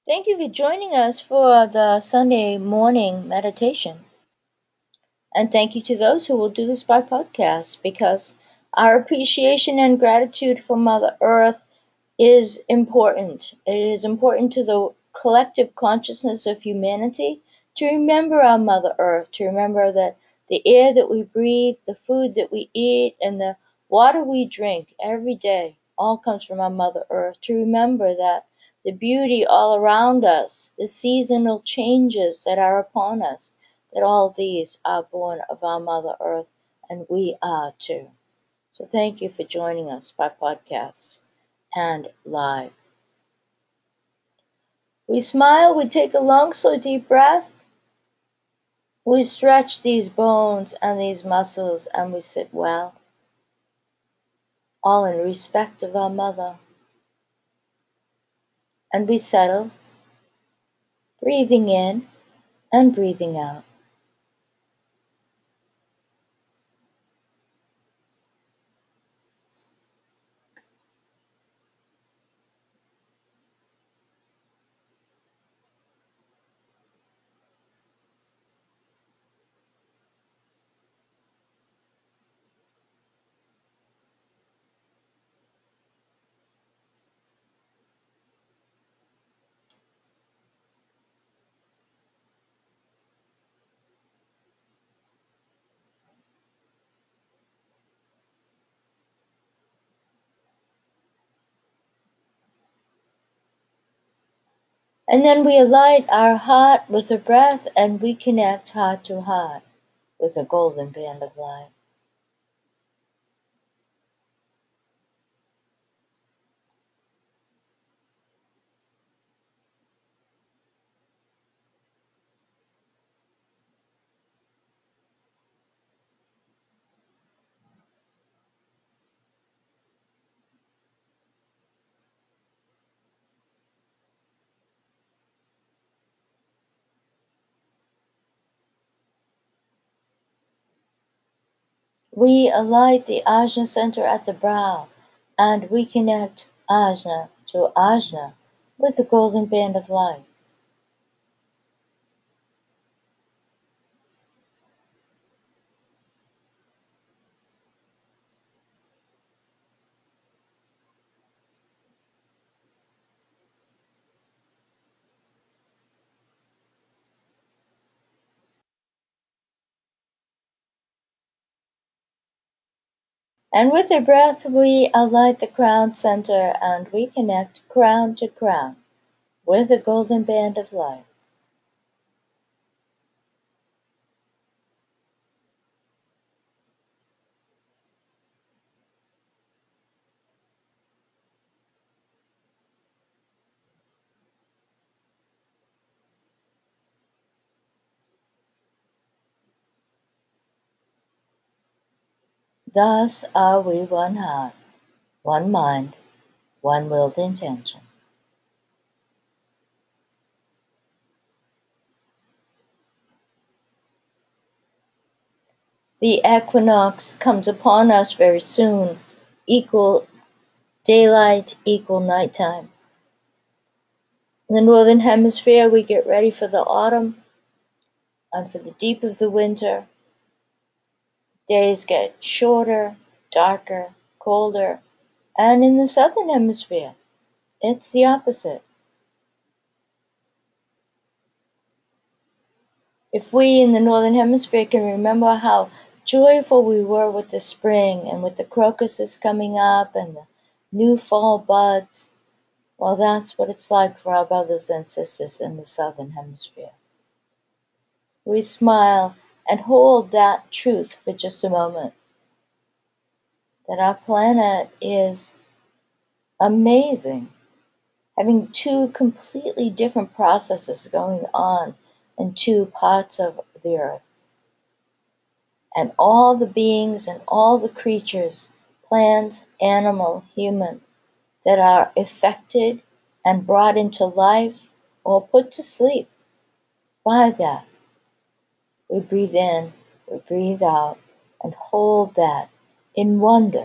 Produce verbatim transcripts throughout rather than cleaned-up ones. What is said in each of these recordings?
Thank you for joining us for the Sunday morning meditation. And thank you to those who will do this by podcast because our appreciation and gratitude for Mother Earth is important. It is important to the collective consciousness of humanity to remember our Mother Earth, to remember that the air that we breathe, the food that we eat, and the water we drink every day all comes from our Mother Earth, to remember that the beauty all around us, the seasonal changes that are upon us, that all these are born of our Mother Earth, and we are too. So thank you for joining us by podcast and live. We smile, we take a long, slow, deep breath. We stretch these bones and these muscles and we sit well, all in respect of our Mother. And we settle, breathing in and breathing out. And then we align our heart with the breath and we connect heart to heart with a golden band of light. We alight the Ajna center at the brow, and we connect Ajna to Ajna with the golden band of light. And with the breath we alight the crown center and we connect crown to crown with the golden band of light. Thus are we one heart, one mind, one willed intention. The equinox comes upon us very soon, equal daylight, equal nighttime. In the northern hemisphere we get ready for the autumn, and for the deep of the winter. Days get shorter, darker, colder, and in the southern hemisphere it's the opposite. If we in the northern hemisphere can remember how joyful we were with the spring and with the crocuses coming up and the new fall buds, well, that's what it's like for our brothers and sisters in the southern hemisphere. We smile and hold that truth for just a moment, that our planet is amazing, having two completely different processes going on in two parts of the earth. And all the beings and all the creatures, plant, animal, human, that are affected and brought into life or put to sleep by that. We breathe in, we breathe out, and hold that in wonder.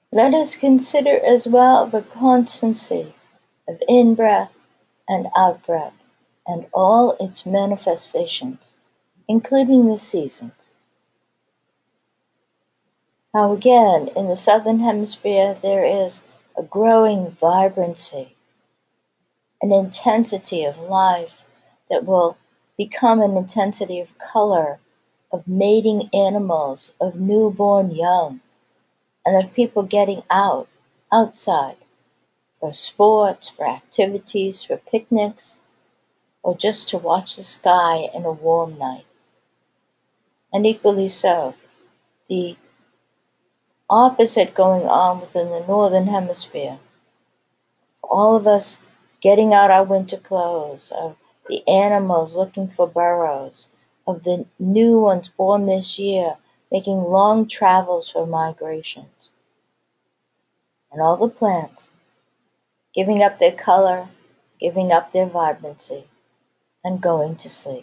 Let us consider as well the constancy of in-breath and out-breath and all its manifestations, including the seasons. How again, in the Southern Hemisphere there is a growing vibrancy, an intensity of life that will become an intensity of color, of mating animals, of newborn young, and of people getting out, outside, for sports, for activities, for picnics, or just to watch the sky in a warm night. And equally so, the opposite going on within the Northern Hemisphere. All of us getting out our winter clothes, of the animals looking for burrows, of the new ones born this year making long travels for migrations, and all the plants giving up their color, giving up their vibrancy, and going to sleep.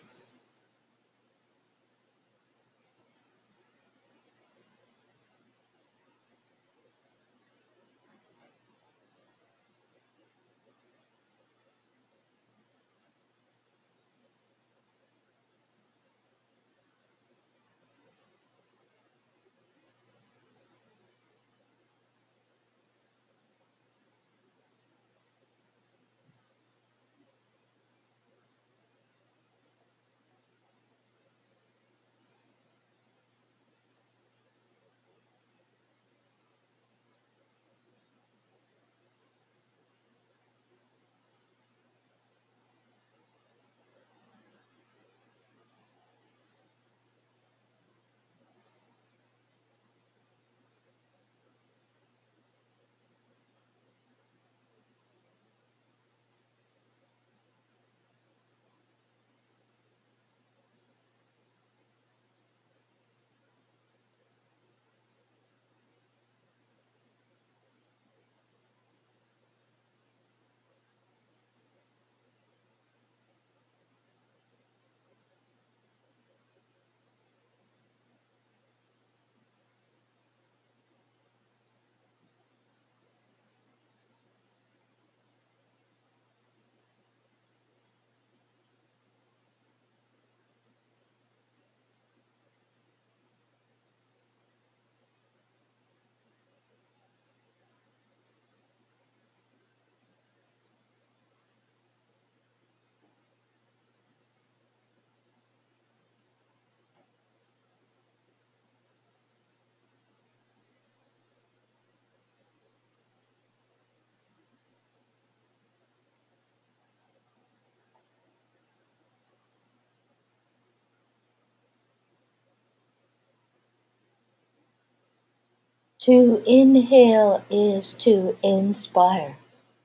To inhale is to inspire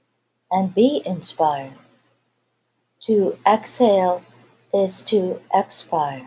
and be inspired. To exhale is to expire.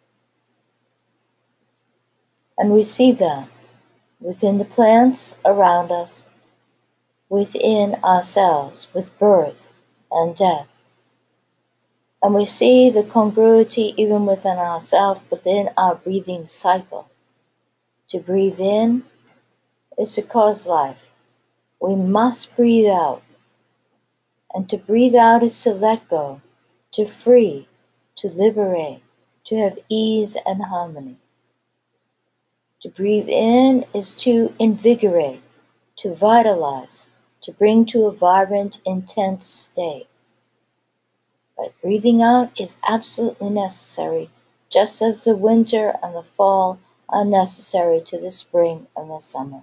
And we see that within the plants around us, within ourselves, with birth and death. And we see the congruity even within ourselves, within our breathing cycle. To breathe in is to cause life. We must breathe out. And to breathe out is to let go, to free, to liberate, to have ease and harmony. To breathe in is to invigorate, to vitalize, to bring to a vibrant, intense state. But breathing out is absolutely necessary, just as the winter and the fall are necessary to the spring and the summer.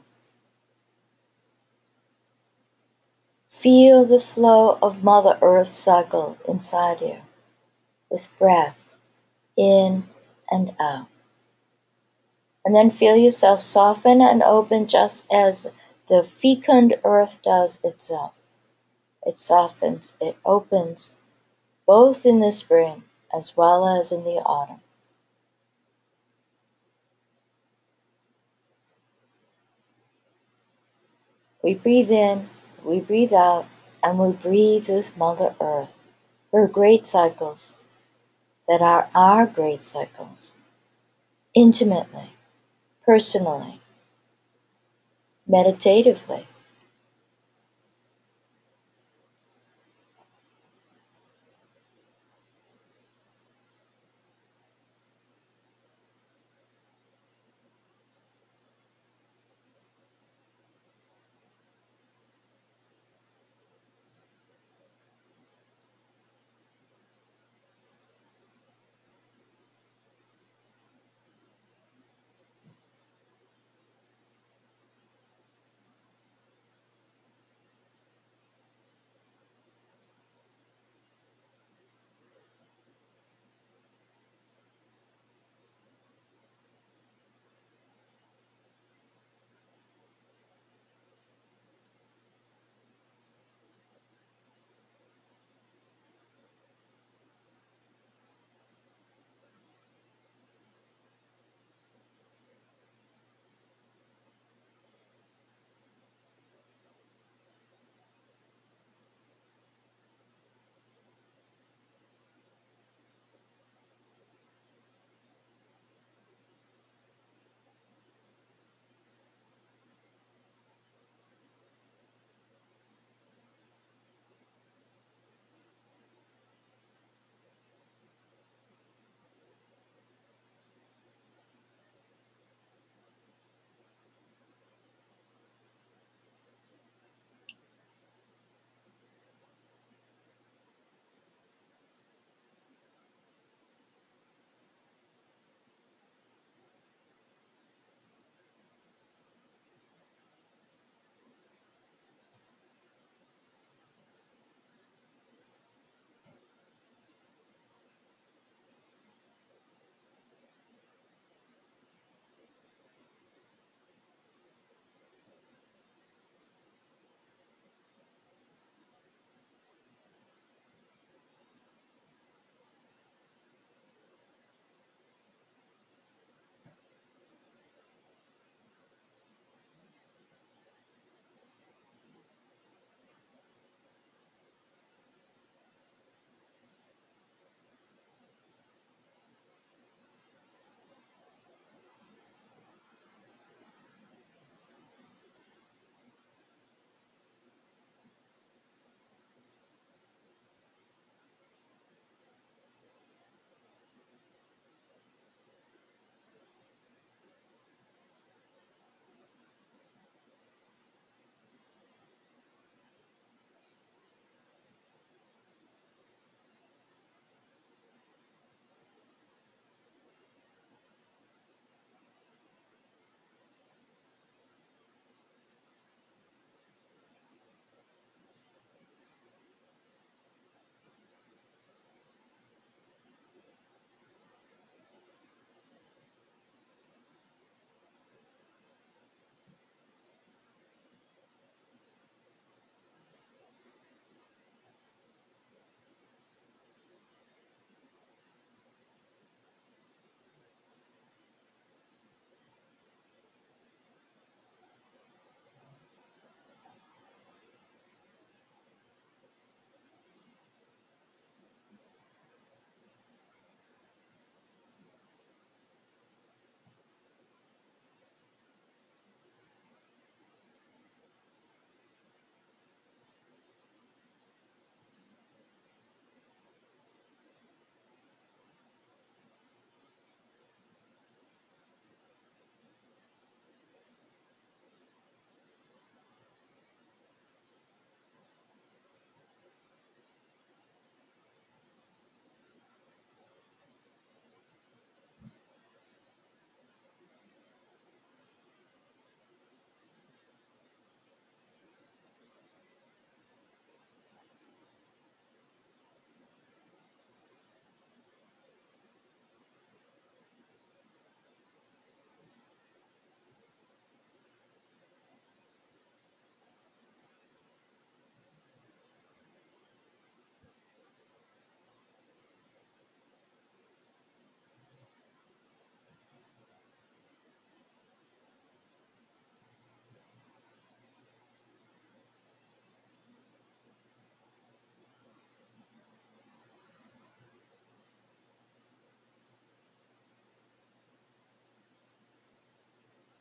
Feel the flow of Mother Earth's cycle inside you, with breath in and out. And then feel yourself soften and open just as the fecund earth does itself. It softens, it opens, both in the spring as well as in the autumn. We breathe in, we breathe out, and we breathe with Mother Earth, her great cycles that are our great cycles, intimately, personally, meditatively.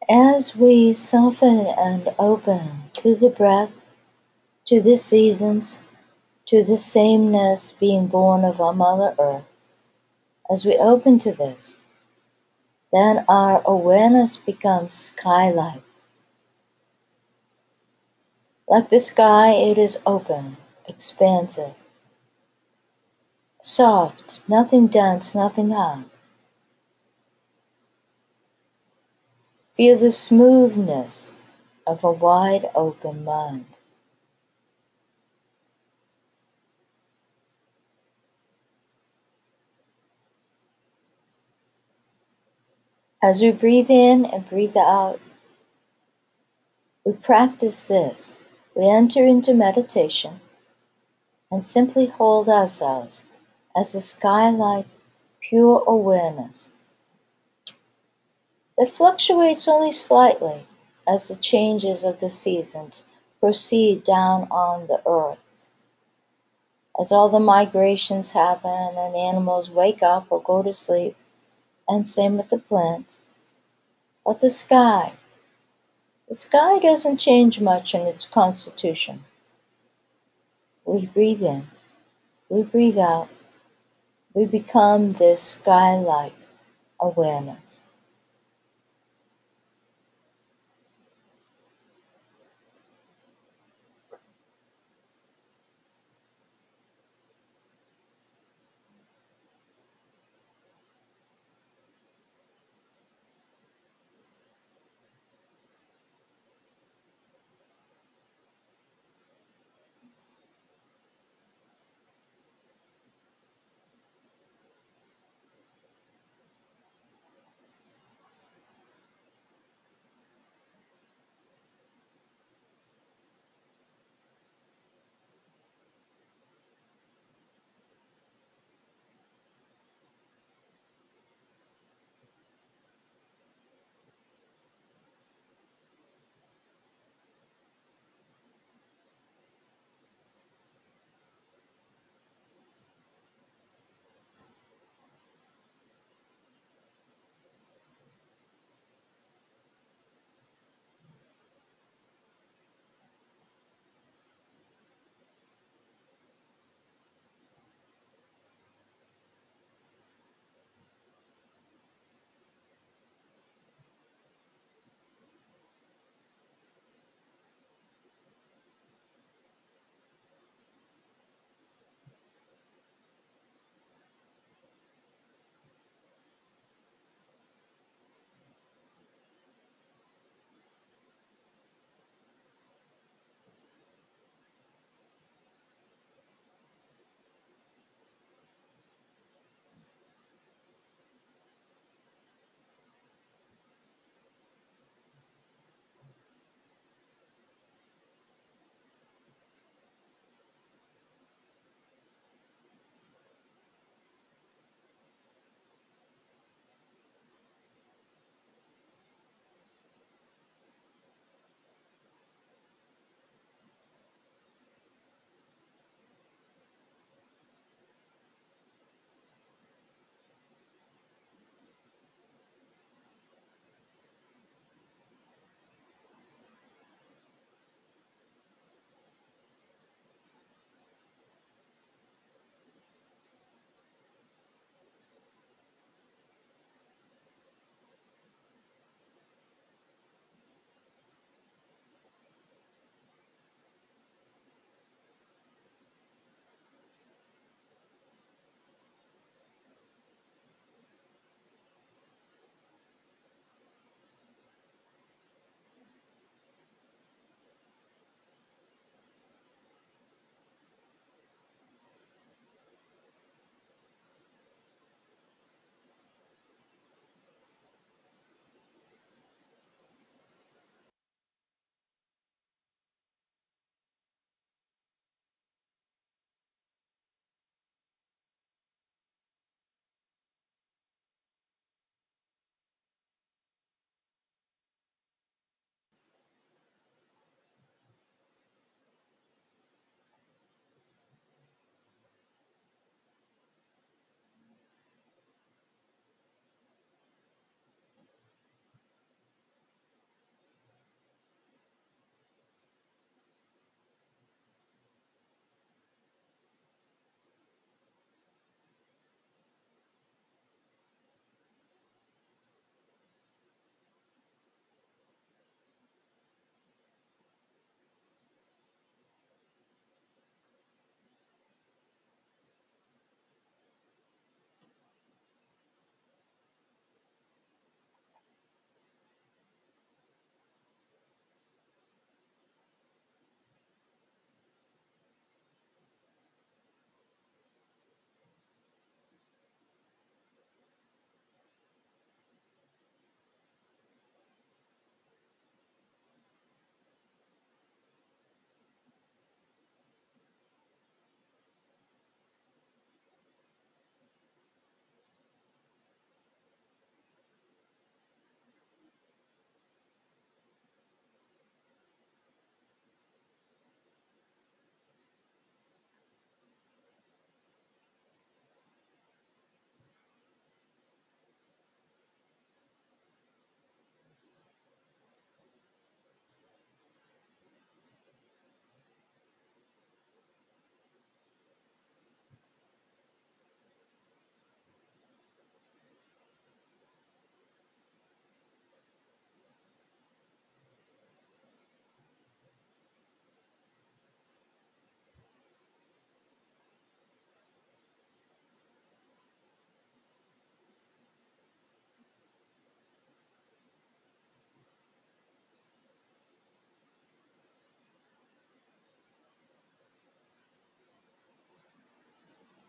As we soften and open to the breath, to the seasons, to the sameness being born of our Mother Earth, as we open to this, then our awareness becomes sky-like. Like the sky, it is open, expansive, soft, nothing dense, nothing hard. Feel the smoothness of a wide open mind. As we breathe in and breathe out, we practice this. We enter into meditation and simply hold ourselves as a sky-like pure awareness that fluctuates only slightly as the changes of the seasons proceed down on the earth. As all the migrations happen and animals wake up or go to sleep, and same with the plants. But the sky, the sky doesn't change much in its constitution. We breathe in, we breathe out, we become this sky-like awareness.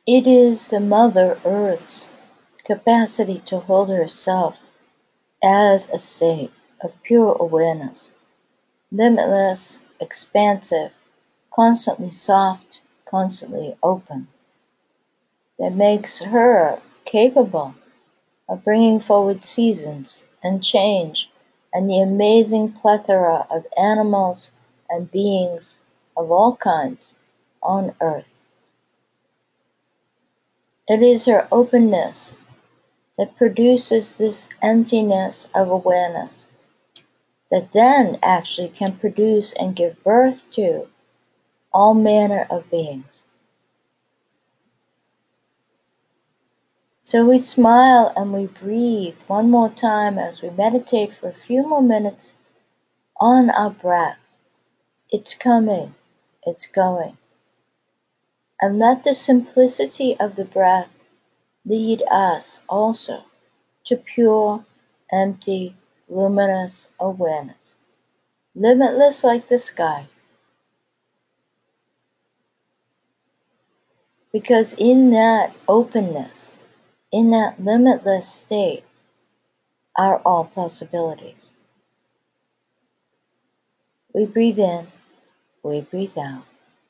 It is the Mother Earth's capacity to hold herself as a state of pure awareness, limitless, expansive, constantly soft, constantly open, that makes her capable of bringing forward seasons and change and the amazing plethora of animals and beings of all kinds on earth. It is her openness that produces this emptiness of awareness that then actually can produce and give birth to all manner of beings. So we smile and we breathe one more time as we meditate for a few more minutes on our breath. It's coming, it's going. And let the simplicity of the breath lead us also to pure, empty, luminous awareness, limitless like the sky. Because in that openness, in that limitless state, are all possibilities. We breathe in, we breathe out.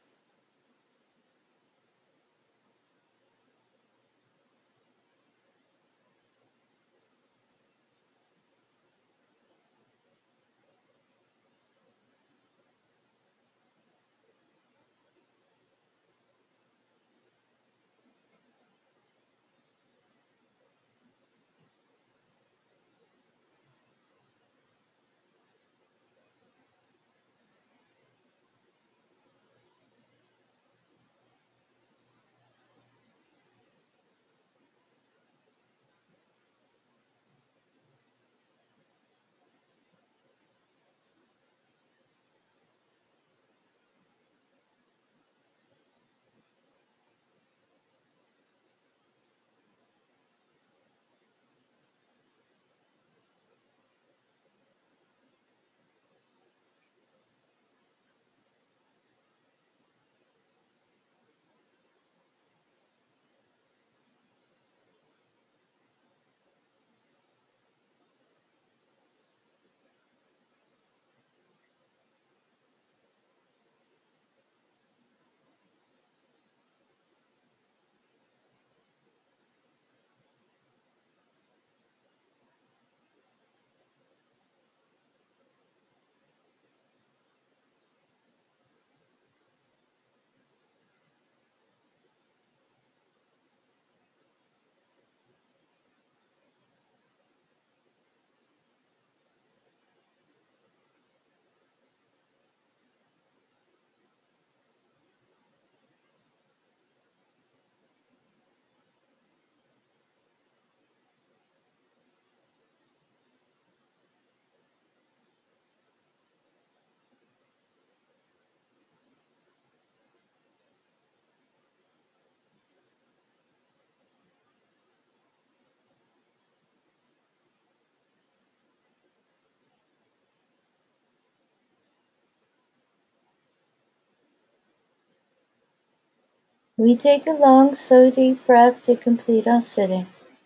We take a long, slow, deep breath to complete our sitting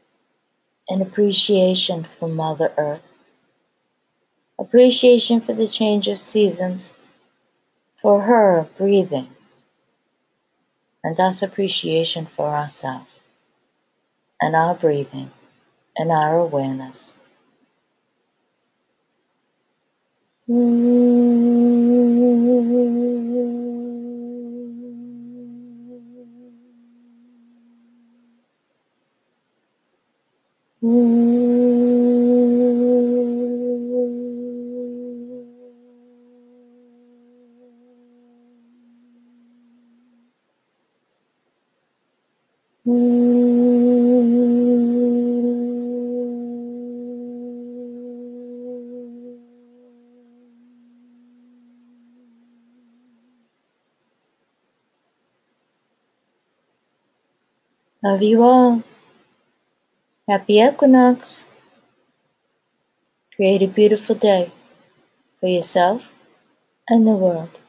in appreciation for Mother Earth, appreciation for the change of seasons, for her breathing, and thus appreciation for ourselves and our breathing and our awareness. Love you all. Happy equinox. Create a beautiful day for yourself and the world.